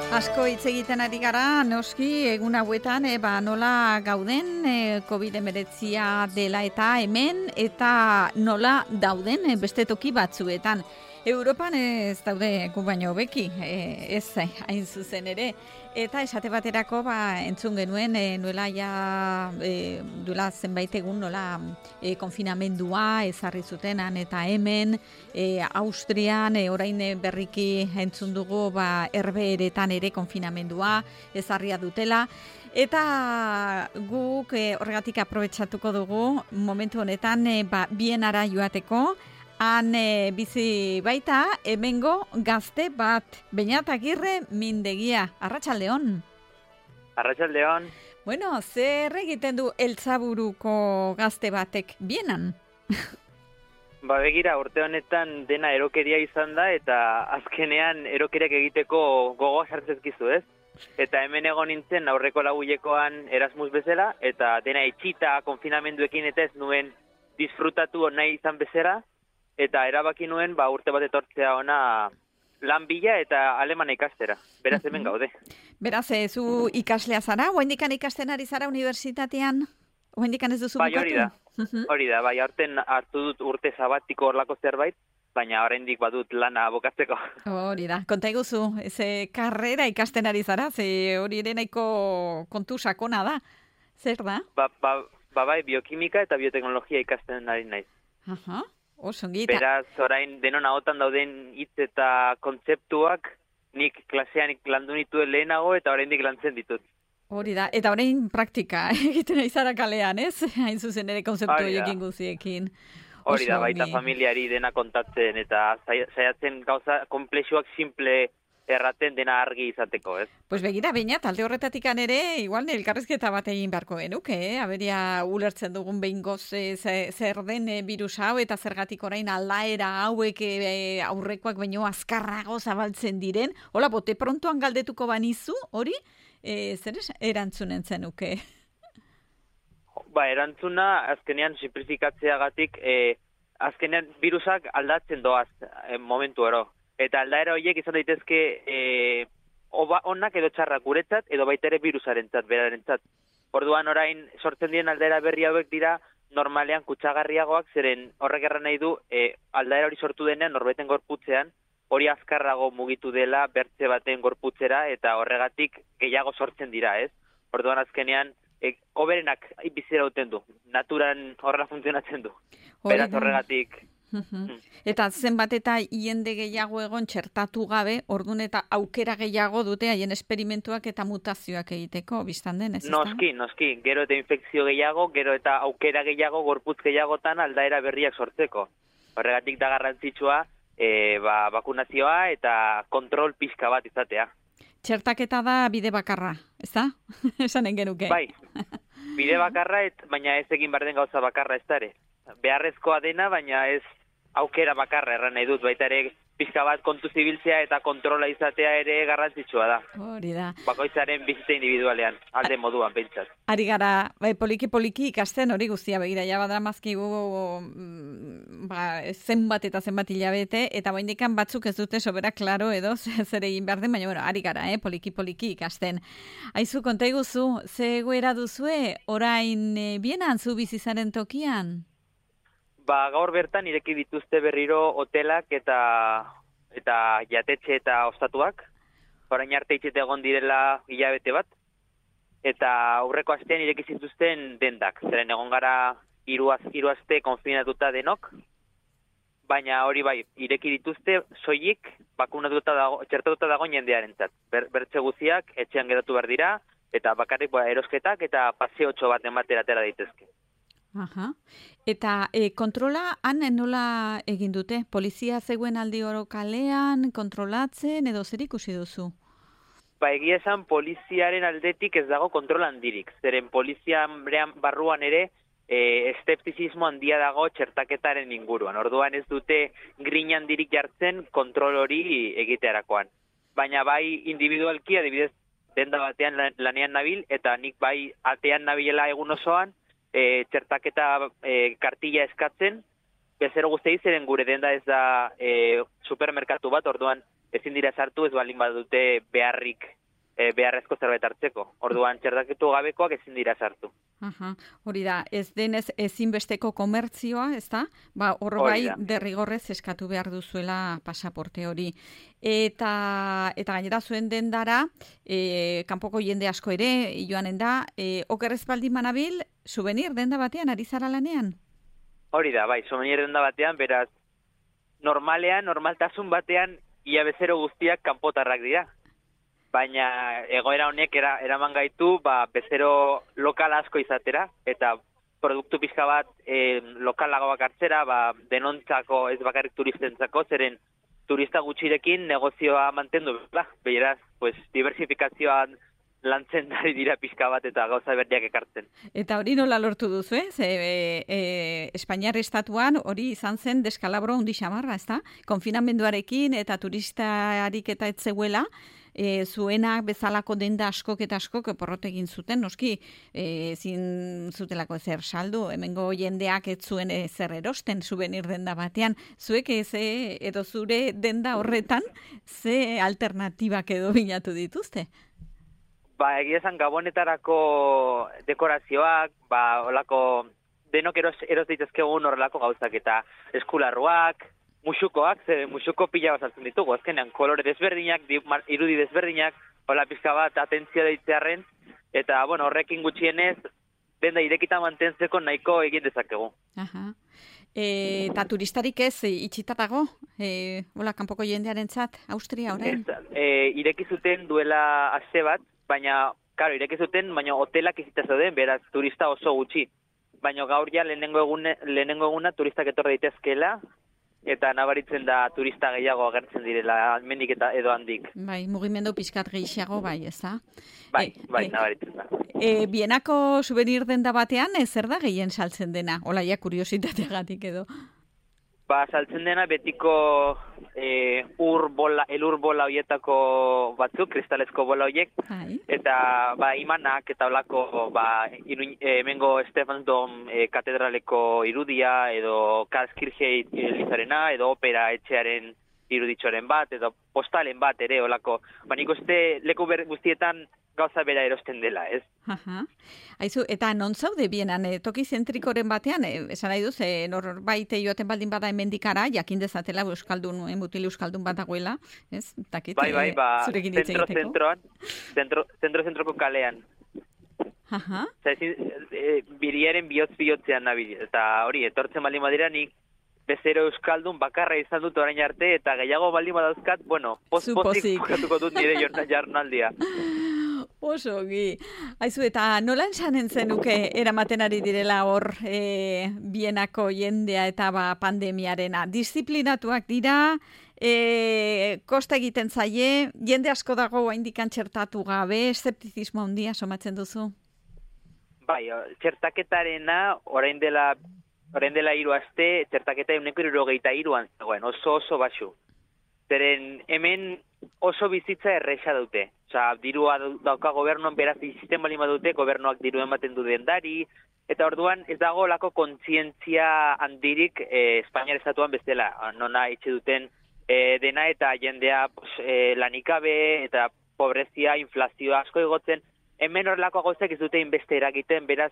Asko hitz egiten ari gara, noski, egun hauetan, nola gauden COVID-19 dela eta hemen, eta nola dauden beste toki batzuetan. Europan ez daude gu baino hobeki, ez hain zuzen ere. Eta esate baterako entzun genuen nuela ja duela zenbait egun nola konfinamendua ezarri zutenan eta hemen Austrian orain berriki entzun dugu Herbeheretan ere konfinamendua ezarria dutela. Eta guk horregatik aprobetxatuko dugu momentu honetan Bienara joateko. Han bizi baita, hemengo gazte bat, Beñat Agirre Mindegia. Arratsaldeon. Arratsaldeon. Bueno, zer egiten du Eltzaburuko gazte batek Bienan? Begira, urte honetan dena erokeria izan da, eta azkenean erokeriak egiteko gogoa sartzezkizu, ez? Eta hemen egon nintzen aurreko laguilekoan Erasmus bezala, eta dena itxita konfinamenduekin eta ez nuen disfrutatu nahi izan bezala, eta erabaki nuen urte bat etortzea ona lan bila eta alemana ikastera. Beraz hemen gaude. Beraz, zu ikaslea zara? Oaindikan ikasten ari zara unibertsitatean? Oaindikan ez duzu bukatu? Hori da, aurten hartu dut urte sabatiko horlako zerbait, baina oraindik badut lana bukatzeko. Hori da, konta iguzu, ze karrera ikasten ari zara, ze hori ere nahiko kontu sakona da. Zer da? Bai, biokimika eta bioteknologia ikasten ari naiz. Aha. Beraz, orain denon ahotan dauden hitz eta kontzeptuak nik klasean landu nituen lehenago eta oraindik lantzen ditut. Hori da, eta orain praktika egiten izara kalean, ez? Hain zuzen ere kontzeptu horiekin guziekin. Hori da, baita familiari dena kontatzen eta saiatzen gauza komplexuak simple erraten dena argi izateko, ez? Pues begira, Beñat, talde horretatikan ere, igual elkarrizketa bat egin beharko genuke, aberia ulertzen dugun behingoz zer den virus hau eta zergatik orain aldaera hauek aurrekoak baino azkarrago zabaltzen diren. Hola, bote prontoan galdetuko banizu, hori? Zer erantzunen zenuke? Erantzuna, azkenean simplifikatzeagatik, azkenean virusak aldatzen doaz momentu ero. Eta aldaera horiek izan daitezke onak edo txarrak guretzat edo baita ere virusarentzat, berarentzat. Orduan orain sortzen diren aldaera berri hauek dira normalean kutsagarriagoak, zeren horrek erran nahi du aldaera hori sortu denean norbaiten gorputzean hori azkarrago mugitu dela bertze baten gorputzera eta horregatik gehiago sortzen dira, ez? Orduan azkenean hoberenak bizira uten du, naturan horrela funtzionatzen du. Beraz horregatik... Eta zenbat eta jende gehiago egon txertatu gabe, orduan eta aukera gehiago dute haien esperimentuak eta mutazioak egiteko, biztan den, ez? Noski, gero eta infekzio gehiago, gero eta aukera gehiago, gorputz gehiagotan aldaera berriak sortzeko. Horregatik da garrantzitsua bakunazioa eta kontrol pixka bat izatea. Txertaketa da bide bakarra, ez da? Esanen genuke. Bai, bide bakarra, baina ez egin behar den gauza bakarra ez dare. Beharrezkoa dena, baina ez aukera bakarra erran nahi dut, baita ere pixka bat kontu zibiltzea eta kontrola izatea ere garrantzitsua da. Hori da. Bakoitzaren bizitza individualean, alde moduan pentsat. Ari gara, poliki ikasten hori guztia begira, ja badramazkigu zenbat eta zenbat hilabete, eta baindikan batzuk ez dute sobera klaro edo zer egin behar den, baina ari gara, poliki ikasten. Aizu, konta iguzu, ze egoera duzue, orain Bienan zu bizizaren tokian? Gaur bertan ireki dituzte berriro hotelak eta jatetxe eta ostatuak. Orain arte itxete egon direla hilabete bat. Eta aurreko astean ireki zituzten dendak. Zeren egon gara hiru aste konfinatuta denok. Baina hori bai, ireki dituzte soilik txertatuta dago jendearentzat. Bertze guztiak etxean geratu behar dira eta bakarrik erosketak eta paseotxo bat ematera atera daitezke. Aha. Eta kontrola han nola egin dute? Polizia zegoen aldi oro kalean, kontrolatzen edo zer ikusi duzu? Egia esan poliziaren aldetik ez dago kontrol handirik. Zeren polizian barruan ere eszeptizismo handia dago txertaketaren inguruan. Orduan ez dute grin handirik jartzen kontrol hori egitearakoan. Baina bai individualki adibidez denda batean lanean nabil eta nik bai atean nabilela egun osoan txertaketa kartilla eskatzen, bezero guztiei zeren gure denda ez da supermerkatu bat, orduan ezin dira sartu ez balin badute beharrik beharrezko zerbait hartzeko. Orduan txertakatu gabekoak ezin dira sartu. Hori da, ez denez ezinbesteko komertzioa, ez da? Hor bai derrigorrez eskatu behar duzuela pasaporte hori. Eta gainera zuen dendara, kanpoko jende asko ere, joanen da, okerrez baldin manabil, souvenir denda batean, ari zara lanean? Hori da, bai, souvenir denda batean, beraz, normaltasun batean, ia bezero guztiak kanpotarrak dira. Baina egoera honek eraman gaitu bezero lokal asko izatera, eta produktu pixka bat lokalagoak hartzera, denontzako ez bakarrik turistentzako, zeren turista gutxirekin negozioa mantendu. Beraz, diversifikazioan lantzen dari dira pixka bat eta gauza berdiak ekartzen. Eta hori nola lortu duzu, Espainiar estatuan hori izan zen deskalabro handi xamarra, ezta? Konfinamenduarekin eta turistarik eta etzeguela, zuenak bezalako denda askok eta askok porrot egin zuten, noski ezin zutelako ezer saldu, hemengo jendeak ez zuen ezer erosten souvenir denda batean, zuek edo zure denda horretan ze alternatibak edo bilatu dituzte? Egia esan gabonetarako dekorazioak, olako denok eros dituzkegun horrelako gauzak eta eskularruak, musukoak, musuko pila bazaltzen ditugu, azkenean kolore desberdinak, irudi desberdinak, hola pizka bat atentzio deitzearren, eta horrekin gutxienez, denda irekita mantentzeko nahiko egin dezakegu. Eta turistarik ez itxita dago, hola kanpoko jendearentzat, Austria orain? Ireki zuten duela aste bat, baina ireki zuten, baina hotelak izita zeuden, beraz turista oso gutxi. Baina gaur ja lehenengo eguna turistak etorri daitezkeela, eta nabaritzen da turista gehiago agertzen direla, hemendik eta edo handik. Mugimendu pixkat gehiago, ez da? Nabaritzen da. Bienako souvenir denda batean, zer da gehien saltzen dena? Hola, kuriositateagatik edo. Saltzen dena betiko elur bola horietako batzuk, kristalezko bola horiek, eta imanak eta olako hemengo Stefan Dom katedraleko irudia, edo Karlskirche elizarena, edo opera etxearen iruditxoren bat, edo postalen bat ere olako. Nik uste leku guztietan gauza bera erosten dela, ez? Aizu, eta non zaude bienan, toki zentrikoren batean, esan nahi duz, norbait joaten baldin bada hemendikara, jakin dezatela euskaldun, mutil euskaldun bat dagoela, ez? Zurekin hitz egiteko? Zentroko kalean. Biriaren bihotz-bihotzean nabil, eta hori, etortzen baldin badira nik bezero euskaldun bakarra izan dut orain arte, eta gehiago baldin badauzkat, pozik bukatuko dut nire jarnaldia. Oso, Aizu, eta nola esanen zenuke eramaten ari direla hor bienako jendea eta pandemiarena? Disiplinatuak dira, kosta egiten zaie, jende asko dago haindikan txertatu gabe, eszeptizismo handia somatzen duzu? Txertaketarena orain dela 3 aste, txertaketa 163an zegoen, oso baxu. Zeren hemen oso bizitza erresa dute. Dirua dauka gobernuan, beraz izisten bali dute, gobernuak diru ematen du dendari, eta orduan ez dago lako kontzientzia handirik Espainiar estatuan bezala. Nona itxe duten dena eta jendea lanikabe eta pobrezia, inflazioa asko egotzen. Hemen horrelako gauzak ez dute inbeste eragiten, beraz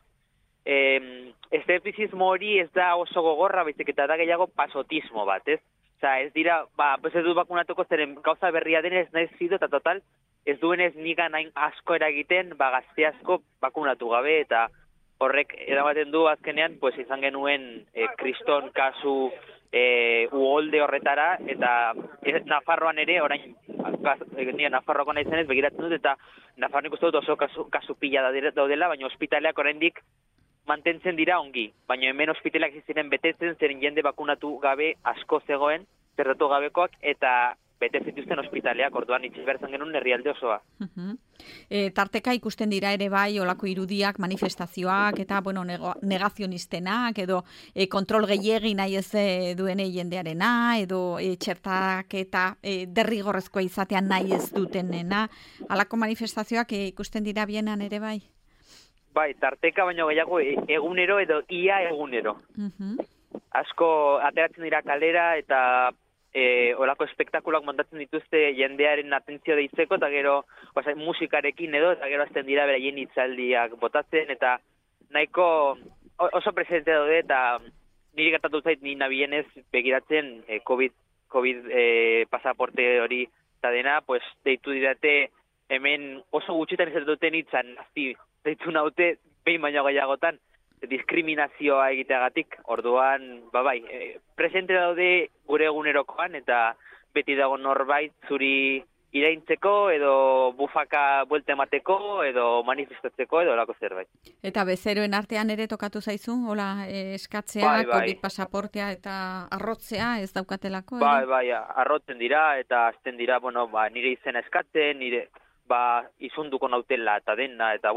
eszeptizismo hori ez da oso gogorra, baizik eta da gehiago pasotismo bat, ez? Ez dira, ez dut bakunatuko zeren gauza berria denez nahiz zido, eta total, ez duenez nigan hain asko eragiten, gazte asko bakunatu gabe, eta horrek eramaten du azkenean, izan genuen kriston kasu uholde horretara, eta Nafarroan ere, orain, Nafarroako nahi zenez, begiratzen dut, eta Nafarroan ikusten dut oso kasu pila daudela, baina ospitaleak oraindik mantentzen dira ongi, baina hemen ospitaleak ziren betetzen, zeren jende bakunatu gabe asko zegoen, zertatu gabekoak, eta bete zituzten ospitaleak, orduan itxe berzan genuen herrialde osoa. Tarteka ikusten dira ere bai, olako irudiak, manifestazioak, eta negazioniztenak, edo kontrol gehiegi nahi ez duene jendearena, edo txertak eta derrigorrezkoa izatean nahi ez dutenena. Halako manifestazioak ikusten dira bienan ere bai? Tarteka baino gehiago egunero edo ia egunero. Asko ateratzen dira kalera eta olako espektakuloak montatzen dituzte jendearen atentzio deitzeko, eta gero musikarekin edo, eta gero azten dira beraien hitzaldiak botatzen, eta nahiko oso presente daude, eta niri gertatu zait ni nabienez begiratzen COVID pasaporte hori eta dena, pues deitu didate hemen oso gutxitan izan duten hitzan, deitu naute behin baino gehiagotan, diskriminazioa egiteagatik, orduan, presente daude gure egunerokoan, eta beti dago norbait zuri iraintzeko, edo bufaka buelte emateko, edo manifestatzeko, edo lako zerbait. Eta bezeroen artean ere tokatu zaizu, hola, eskatzea, COVID pasaportea eta arrotzea, ez daukatelako? Bai, arrotzen dira, eta azten dira, nire izena eskatzen, nire, izunduko nautela, eta dena, eta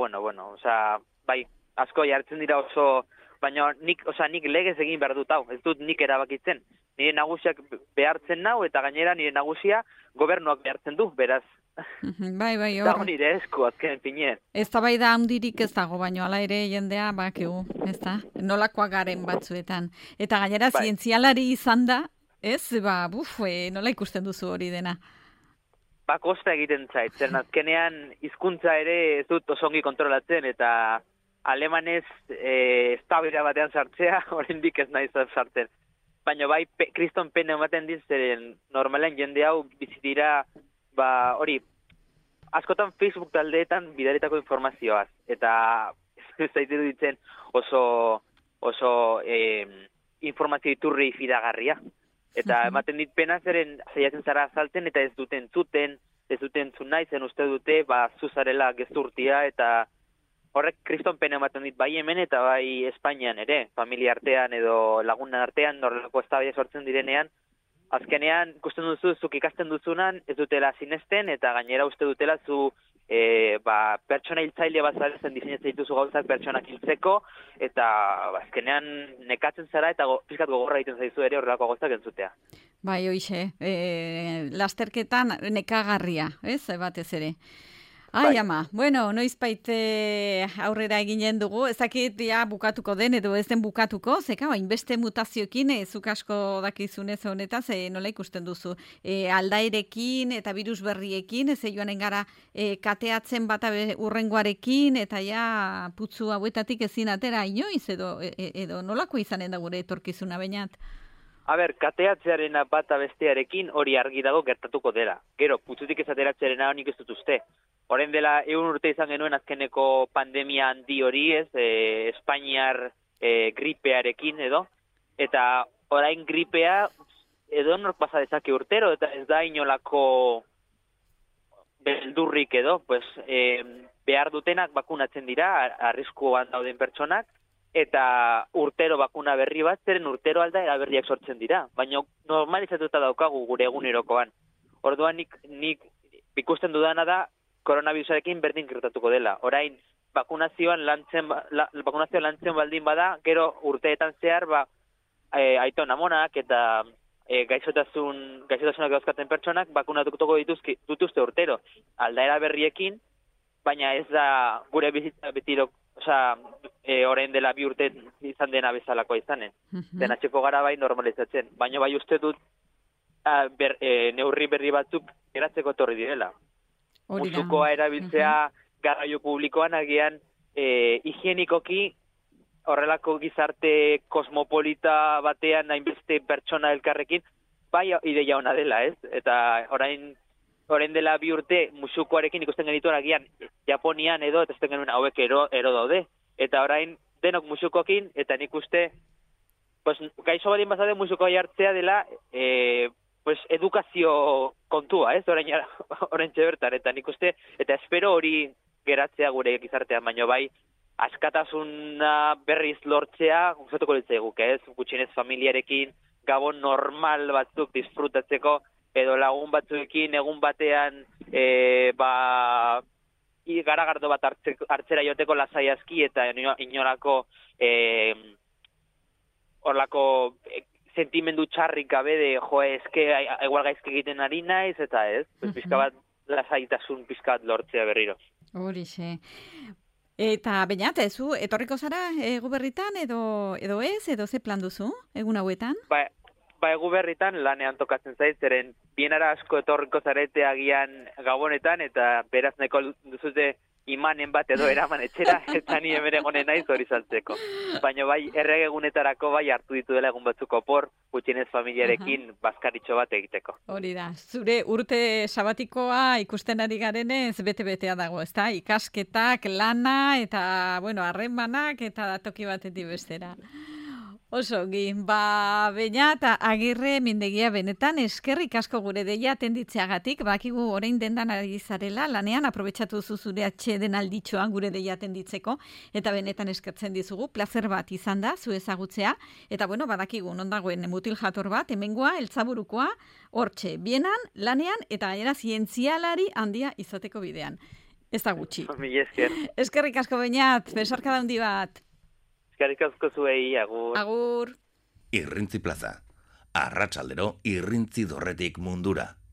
asko jartzen dira oso, baina nik legez egin behar dut hau, ez dut nik erabakitzen. Nire nagusiak behartzen nau, eta gainera nire nagusia gobernuak behartzen du, beraz. Bai, hor. Dago nire esku, azken pinien. Ez da bai da handirik ez dago, baina ala ere jendea, bakigu, ez da? Nolakoa garen batzuetan. Eta gainera zientzialari izan da, ez? Nola ikusten duzu hori dena? Kosta egiten zait, zer azkenean hizkuntza ere ez dut osongi kontrolatzen, eta alemanez eztabaida batean sartzea, oraindik ez naiz sartzen. Baina kriston pena ematen dit, zeren normalen jende hau bizitira, hori, askotan Facebook taldeetan bidaritako informazioaz, eta ez zaitu ditzen oso informazio iturri fidagarria. Eta ematen dit pena zeren zaiatzen zara azaltzen, eta ez duten zuten nahi, zen uste dute, zuzarela gezurtia, eta horrek kriston pena ematen dit bai hemen eta bai Espainian ere, familia artean edo lagunan artean, norrelako eztabaida sortzen direnean, azkenean ikusten duzu, zuk ikasten duzunan, ez dutela sinesten, eta gainera uste dutela zu pertsona hiltzaile bat zarezen diseinatzen dituzu gauzak pertsonak hiltzeko, eta azkenean nekatzen zara eta pizkat gogorra egiten zaizu ere horrelako gauzak entzutea. Bai, hoixe, lasterketan nekagarria, ez, batez ere. Ama, noizbait aurrera eginen dugu, ezakit bukatuko den edo ez den bukatuko, hainbeste mutazioekin, zuk asko dakizunez honetaz, nola ikusten duzu, aldairekin eta virus berriekin, ez joanen gara kateatzen bata urrengoarekin, eta putzu hauetatik ezin atera inoiz, edo nolako izanen da gure etorkizuna bainat? Kateatzearen bata bestearekin hori argi dago gertatuko dela. Gero, putzutik ez ateratzearen honik ez dut uste. Orain dela 1 urte izan genuen azkeneko pandemia handi hori, Espainiar gripearekin edo, eta orain gripea edo nork pasa dezake urtero, eta ez da inolako beldurrik edo, behar dutenak bakunatzen dira, arriskuan dauden pertsonak, eta urtero bakuna berri bat, zeren urtero aldaera berriak sortzen dira, baina normalizatuta daukagu gure egunerokoan. Orduan nik ikusten dudana da, koronavirusarekin berdin gertatuko dela. Orain, bakunazioan lantzen baldin bada, gero urteetan zehar, aiton amonak eta gaixotasunak dauzkaten pertsonak bakunatuko dituzte urtero. Aldaera berriekin, baina ez da gure bizitza betiro, orain dela 2 urte izan dena bezalakoa izanen. Denatxeko gara bai normalizatzen. Baina bai uste dut neurri berri batzuk eratzeko etorri direla. Musukoa erabiltzea garraio publikoan agian higienikoki horrelako gizarte kosmopolita batean hainbeste pertsona elkarrekin bai ideia ona dela, ez? Eta orain dela 2 urte musukoarekin ikusten genituen agian Japonian edo eta ezten genuen hauek ero daude. Eta orain denok musukokin eta nik uste gaixo badin bazade musukoa jartzea dela edukazio kontua, ez? Orain txebertan, eta nik uste, eta espero hori geratzea gure gizartean, baino bai, askatasuna berriz lortzea, gustatuko litzaiguke, ez? Gutxienez familiarekin, gabon normal batzuk disfrutatzeko, edo lagun batzuekin, egun batean, garagardo bat hartzera joteko lasai aski, eta inolako, horlako, sentimendu txarrik gabe de, igual gaizke egiten ari naiz, eta ez, pizka bat lasaitasun pizka bat lortzea berriro. Horixe. Eta bainat, zu etorriko zara egu berritan edo ez, edo ze plan duzu egun hauetan? Ba, egu berritan lanean tokatzen zait, zeren bienara asko etorriko zarete agian gabonetan, eta beraz neko duzute imanen bat edo eraman etxera, eta ni hemen egonen naiz hori saltzeko. Baina bai, erregegunetarako bai hartu ditu dela egun batzuk opor, gutxienez familiarekin bazkaritxo bat egiteko. Hori da, zure urte sabatikoa ikusten ari garenez bete-betea dago, ezta? Ikasketak, lana, eta, bueno, harremanak, eta toki batetik bestera. Oso, Beñat Agirre Mindegia benetan eskerrik asko gure deia atenditzeagatik, bakigu orain dendan ari zarela, lanean aprobetxatu zure atxeden alditxoan gure deia atenditzeko, eta benetan eskertzen dizugu, plazer bat izan da, zu ezagutzea, eta bueno, badakigu, non dagoen mutil jator bat, hemengoa, eltzaburukoa, hortxe, bienan, lanean, eta gainera zientzialari handia izateko bidean. Ez da gutxi. Eskerrik asko Beñat, besarka da handi bat. Eskerrik asko zuei, agur. Agur. Irrintzi plaza. Arratsaldero Irrintzi Dorretik mundura.